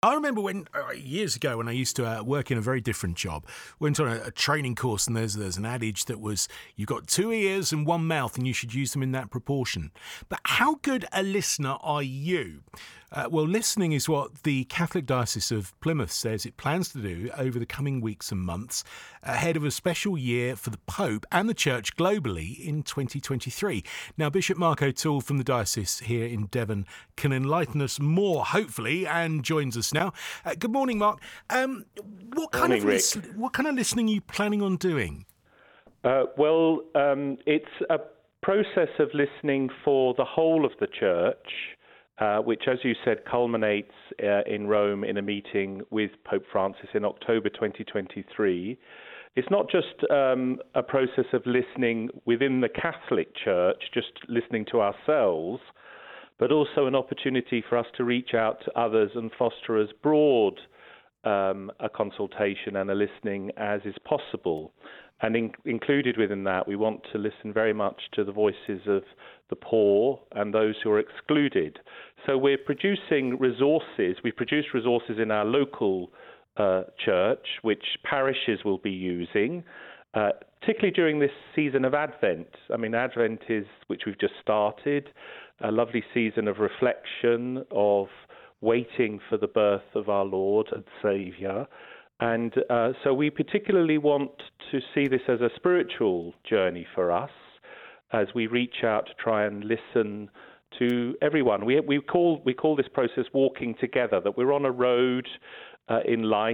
I remember when years ago when I used to work in a very different job, went on a training course, and there's an adage that was you've got two ears and one mouth, and you should use them in that proportion. But how good a listener are you? Well, listening is what the Catholic Diocese of Plymouth says it plans to do over the coming weeks and months, ahead of a special year for the Pope and the Church globally in 2023. Now, Bishop Mark O'Toole from the diocese here in Devon can enlighten us more, hopefully, and joins us now. Good morning, Mark. What kind of listening are you planning on doing? It's a process of listening for the whole of the Church, which, as you said, culminates in Rome in a meeting with Pope Francis in October 2023. It's not just a process of listening within the Catholic Church, just listening to ourselves, but also an opportunity for us to reach out to others and foster as broad a consultation and a listening as is possible. And included within that, we want to listen very much to the voices of the poor and those who are excluded. So we're producing resources. We produce resources in our local church, which parishes will be using, particularly during this season of Advent. I mean, Advent is, which we've just started, a lovely season of reflection, of waiting for the birth of our Lord and Saviour. And so we particularly want to see this as a spiritual journey for us as we reach out to try and listen to everyone. We call this process walking together, that we're on a road in life.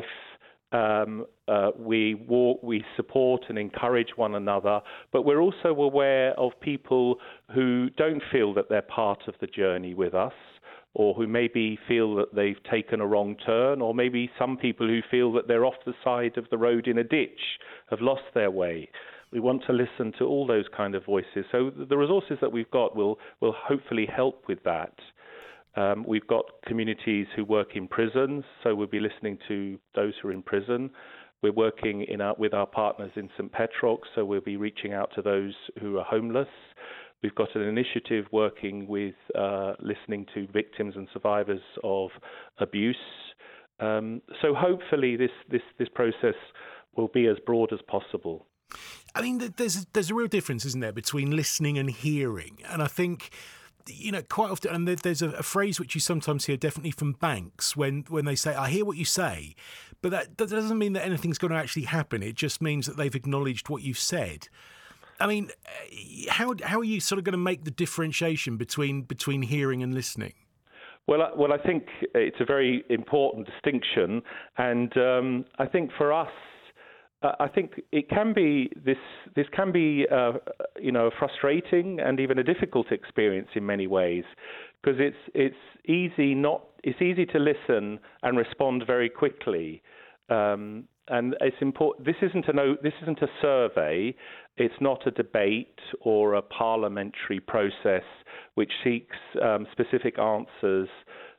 We walk, we support and encourage one another, but we're also aware of people who don't feel that they're part of the journey with us, or who maybe feel that they've taken a wrong turn, or maybe some people who feel that they're off the side of the road in a ditch, have lost their way. We want to listen to all those kind of voices. So the resources that we've got will hopefully help with that. We've got communities who work in prisons, so we'll be listening to those who are in prison. We're working with our partners in St. Petrox, so we'll be reaching out to those who are homeless. We've got an initiative working with listening to victims and survivors of abuse. So hopefully this process will be as broad as possible. I mean, there's a real difference, isn't there, between listening and hearing? And I think, quite often, and there's a phrase which you sometimes hear, definitely from banks, when they say, I hear what you say, but that doesn't mean that anything's going to actually happen. It just means that they've acknowledged what you've said. I mean, how are you sort of going to make the differentiation between hearing and listening? Well, I think it's a very important distinction, and I think for us, I think it can be this can be a frustrating and even a difficult experience in many ways, because it's easy to listen and respond very quickly. And it's important. This isn't a survey. It's not a debate or a parliamentary process which seeks specific answers,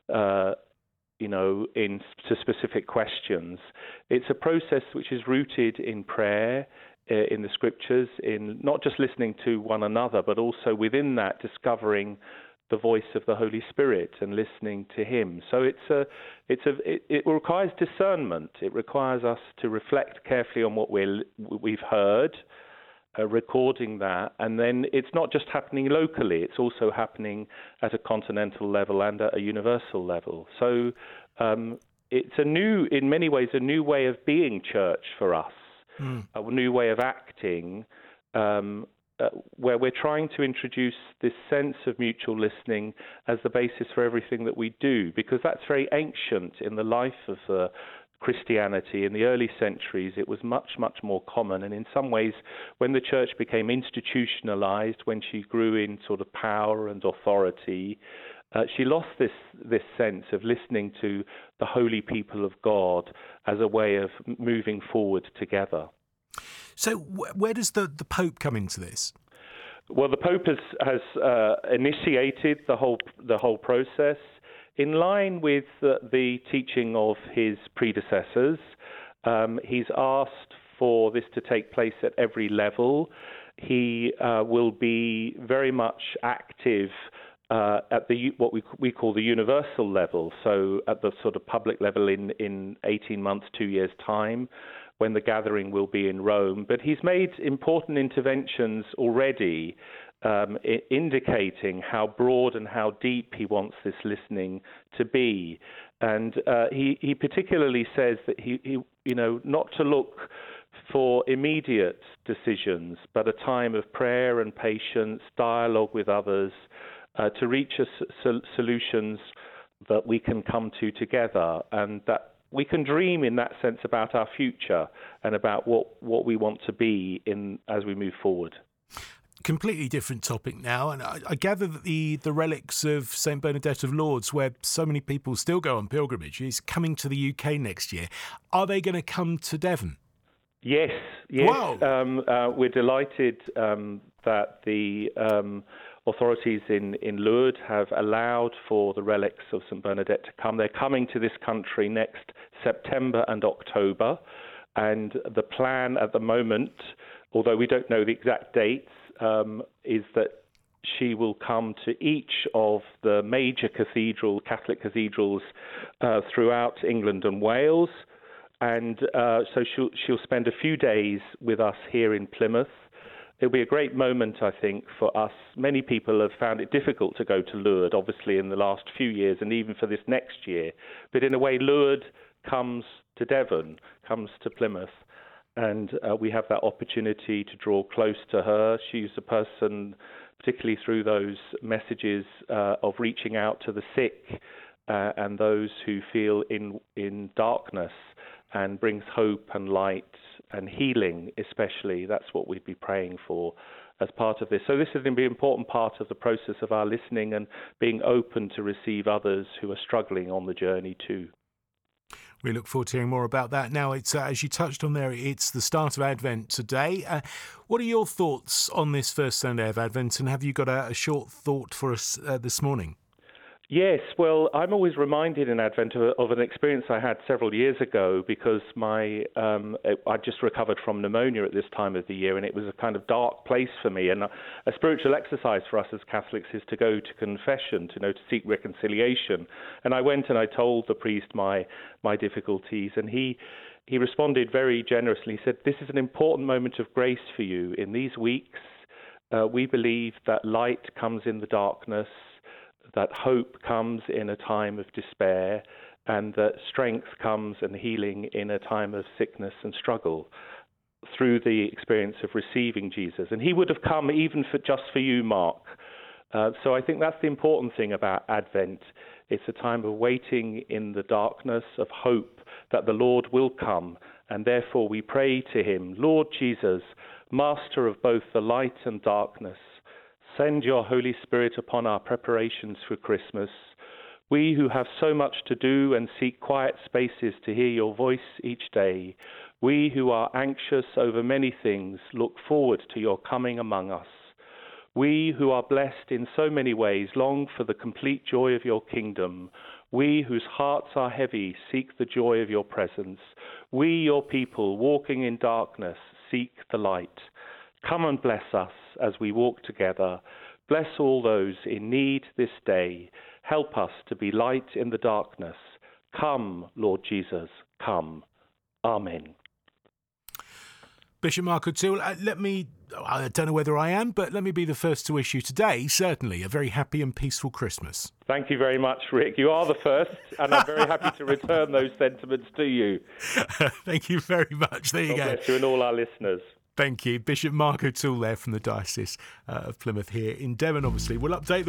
to specific questions. It's a process which is rooted in prayer, in the Scriptures, in not just listening to one another, but also within that discovering the voice of the Holy Spirit and listening to Him. So it requires discernment. It requires us to reflect carefully on what we've heard, recording that, and then it's not just happening locally. It's also happening at a continental level and at a universal level. So it's in many ways, a new way of being church for us, a new way of acting. Where we're trying to introduce this sense of mutual listening as the basis for everything that we do, because that's very ancient in the life of Christianity. In the early centuries, it was much, much more common, and in some ways, when the church became institutionalized, when she grew in sort of power and authority, she lost this sense of listening to the holy people of God as a way of moving forward together. So where does the Pope come into this? Well, the Pope has initiated the whole process in line with the teaching of his predecessors. He's asked for this to take place at every level. He will be very much active at what we call the universal level, so at the sort of public level in 18 months, 2 years' time, when the gathering will be in Rome. But he's made important interventions already, indicating how broad and how deep he wants this listening to be. And he particularly says that he not to look for immediate decisions, but a time of prayer and patience, dialogue with others, to reach solutions that we can come to together, and that we can dream in that sense about our future and about what we want to be as we move forward. Completely different topic now, and I gather that the relics of St Bernadette of Lourdes, where so many people still go on pilgrimage, is coming to the UK next year. Are they going to come to Devon? Yes. Wow. We're delighted that the authorities in Lourdes have allowed for the relics of St Bernadette to come. They're coming to this country next September and October, and the plan at the moment, although we don't know the exact dates, is that she will come to each of the major Catholic cathedrals throughout England and Wales, and so she'll spend a few days with us here in Plymouth. It'll be a great moment, I think, for us. Many people have found it difficult to go to Lourdes, obviously, in the last few years, and even for this next year. But in a way, Lourdes comes to Devon, comes to Plymouth, and we have that opportunity to draw close to her. She's a person, particularly through those messages of reaching out to the sick and those who feel in darkness, and brings hope and light and healing, especially. That's what we'd be praying for as part of this. So this is going to be an important part of the process of our listening and being open to receive others who are struggling on the journey too. We look forward to hearing more about that. Now, it's as you touched on there, it's the start of Advent today. What are your thoughts on this first Sunday of Advent, and have you got a short thought for us this morning? Yes, well, I'm always reminded in Advent of an experience I had several years ago, because I just recovered from pneumonia at this time of the year, and it was a kind of dark place for me. And a spiritual exercise for us as Catholics is to go to confession, to seek reconciliation. And I went and I told the priest my difficulties, and he responded very generously. He said, "This is an important moment of grace for you. In these weeks, we believe that light comes in the darkness, that hope comes in a time of despair, and that strength comes and healing in a time of sickness and struggle through the experience of receiving Jesus." And he would have come even just for you, Mark. So I think that's the important thing about Advent. It's a time of waiting in the darkness, of hope that the Lord will come. And therefore we pray to him, "Lord Jesus, Master of both the light and darkness, send your Holy Spirit upon our preparations for Christmas. We who have so much to do and seek quiet spaces to hear your voice each day, we who are anxious over many things, look forward to your coming among us. We who are blessed in so many ways long for the complete joy of your kingdom. We whose hearts are heavy seek the joy of your presence. We, your people, walking in darkness, seek the light. Come and bless us as we walk together. Bless all those in need this day. Help us to be light in the darkness. Come, Lord Jesus, come. Amen." Bishop Mark O'Toole, I don't know whether I am, but let me be the first to wish you today, certainly, a very happy and peaceful Christmas. Thank you very much, Rick. You are the first, and I'm very happy to return those sentiments to you. Thank you very much. There you go. God bless you and all our listeners. Thank you. Bishop Mark O'Toole there from the Diocese of Plymouth here in Devon, obviously. We'll update